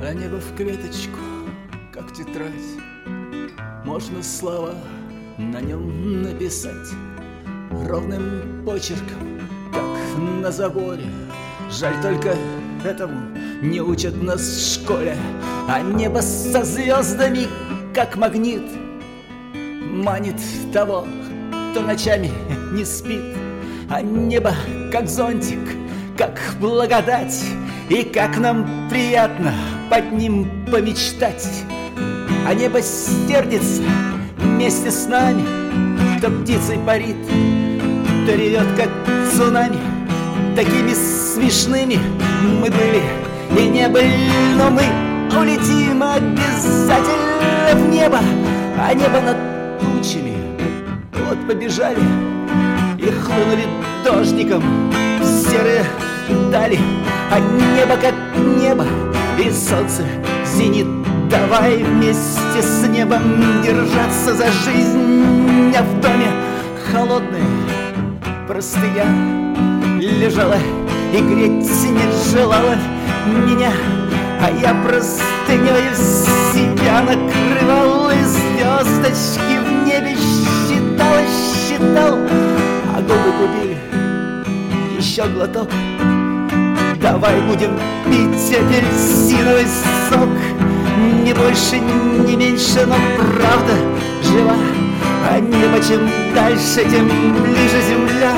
А небо в клеточку, как тетрадь. Можно слова на нем написать ровным почерком, как на заборе. Жаль, только этому не учат нас в школе. А небо со звездами, как магнит, манит того, кто ночами не спит. А небо, как зонтик, как благодать, и как нам приятно под ним помечтать. А небо сердится вместе с нами, то птицей парит, то ревет, как цунами. Такими смешными мы были и не были, но мы улетим обязательно в небо. А небо над тучами вот побежали и хлынули дождиком в серые дали. А небо как небо и солнце зенит. Давай вместе с небом держаться за жизнь. А в доме холодная простыня лежала и греть не желала меня. А я простынёю себя накрывал, и звездочки в небе считал. А губы купили еще глоток. Давай будем пить апельсиновый сок. Не больше, не меньше, но правда жива. А небо чем дальше, тем ближе земля.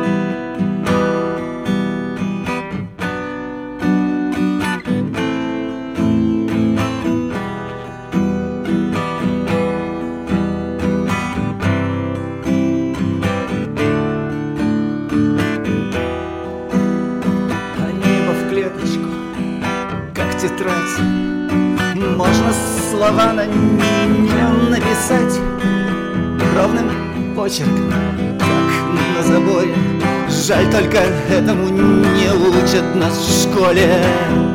Как тетрадь, можно слова на нем написать ровным почерком, как на заборе. Жаль, только этому не учат нас в школе.